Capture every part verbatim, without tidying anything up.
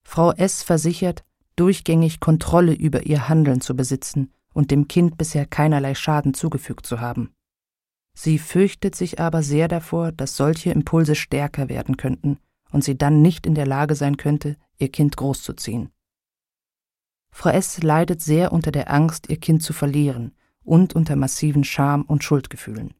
Frau S. versichert, durchgängig Kontrolle über ihr Handeln zu besitzen und dem Kind bisher keinerlei Schaden zugefügt zu haben. Sie fürchtet sich aber sehr davor, dass solche Impulse stärker werden könnten und sie dann nicht in der Lage sein könnte, ihr Kind großzuziehen. Frau S. leidet sehr unter der Angst, ihr Kind zu verlieren und unter massiven Scham- und Schuldgefühlen.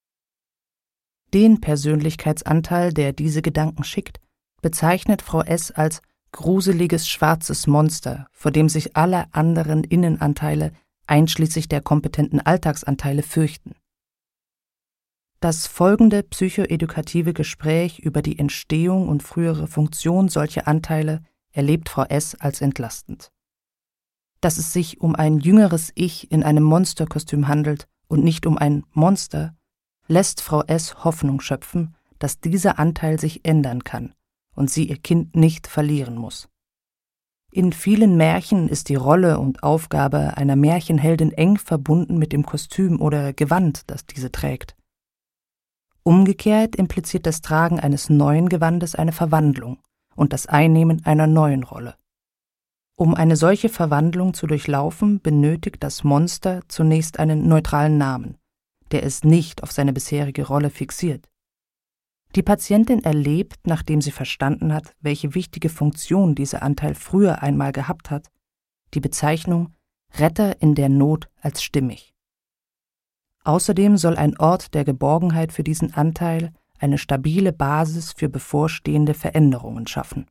Den Persönlichkeitsanteil, der diese Gedanken schickt, bezeichnet Frau S. als gruseliges schwarzes Monster, vor dem sich alle anderen Innenanteile, einschließlich der kompetenten Alltagsanteile, fürchten. Das folgende psychoedukative Gespräch über die Entstehung und frühere Funktion solcher Anteile erlebt Frau S. als entlastend. Dass es sich um ein jüngeres Ich in einem Monsterkostüm handelt und nicht um ein Monster, lässt Frau S. Hoffnung schöpfen, dass dieser Anteil sich ändern kann und sie ihr Kind nicht verlieren muss. In vielen Märchen ist die Rolle und Aufgabe einer Märchenheldin eng verbunden mit dem Kostüm oder Gewand, das diese trägt. Umgekehrt impliziert das Tragen eines neuen Gewandes eine Verwandlung und das Einnehmen einer neuen Rolle. Um eine solche Verwandlung zu durchlaufen, benötigt das Monster zunächst einen neutralen Namen, der es nicht auf seine bisherige Rolle fixiert. Die Patientin erlebt, nachdem sie verstanden hat, welche wichtige Funktion dieser Anteil früher einmal gehabt hat, die Bezeichnung Retter in der Not als stimmig. Außerdem soll ein Ort der Geborgenheit für diesen Anteil eine stabile Basis für bevorstehende Veränderungen schaffen.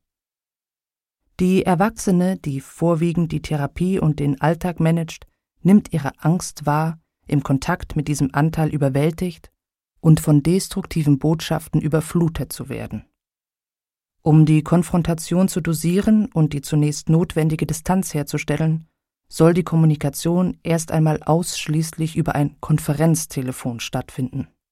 Die Erwachsene, die vorwiegend die Therapie und den Alltag managt, nimmt ihre Angst wahr, im Kontakt mit diesem Anteil überwältigt und von destruktiven Botschaften überflutet zu werden. Um die Konfrontation zu dosieren und die zunächst notwendige Distanz herzustellen, soll die Kommunikation erst einmal ausschließlich über ein Konferenztelefon stattfinden.